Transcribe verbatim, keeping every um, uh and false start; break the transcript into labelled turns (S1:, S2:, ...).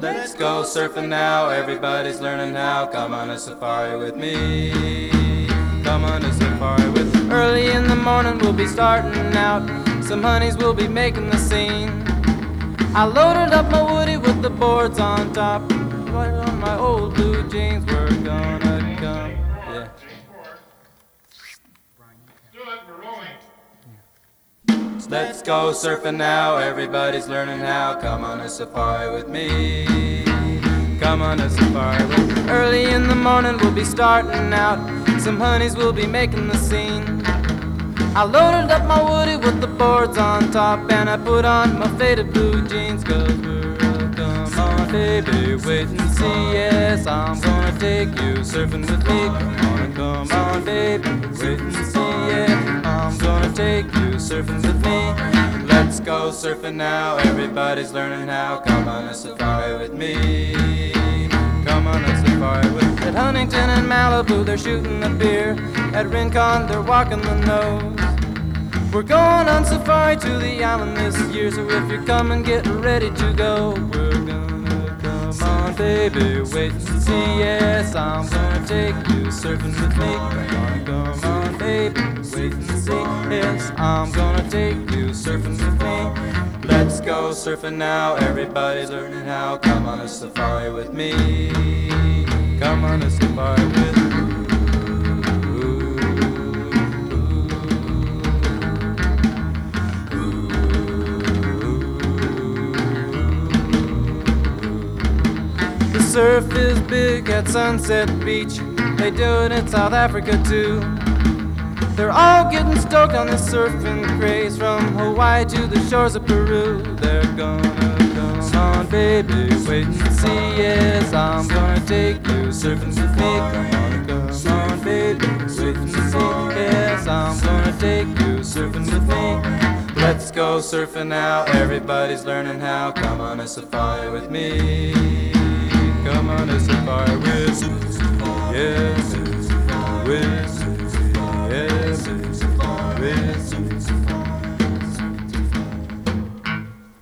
S1: Let's go surfing now, everybody's learning how. Come on a safari with me. Come on a safari with me. Early in the morning we'll be starting out. Some honeys will be making the scene. I loaded up my Woody with the boards on top. Right on my old blue jeans, we're gonna come. Yeah. Let's go surfing now, everybody's learning how. Come on a safari with me. Come on a safari with me. Early in the morning we'll be starting out. Some honeys will be making the scene. I loaded up my Woody with the boards on top, and I put on my faded blue jeans, 'cause we're uh, come on baby, wait and see. Yes, I'm gonna take you surfing with me. Come on, come on baby, wait and see. Yeah, I'm gonna take you surfing with me. Let's go surfing now, everybody's learning how. Come on a safari with me. Come on a safari with me. At Huntington and Malibu they're shooting the beer. At Rincon they're walking the nose. We're going on safari to the island this year, so if you're coming, get ready to go. We're gonna come on, baby, wait and see. Yes, I'm gonna take you surfing with me. We're gonna come on, baby, wait and see. Yes, I'm gonna take you surfing with me. Let's go surfing now, everybody's learning how. Come on a safari with me. Come on a safari with me. Surf is big at Sunset Beach. They do it in South Africa too. They're all getting stoked on this surfing craze, from Hawaii to the shores of Peru. They're gonna come on, baby, wait and see. Yes, I'm gonna take you surfing with me. Come on, come on, baby, wait and see. Yes, I'm gonna take you surfing with me. Let's go surfing now, everybody's learning how. Come on a safari with me. Come on a safari with me, yeah, with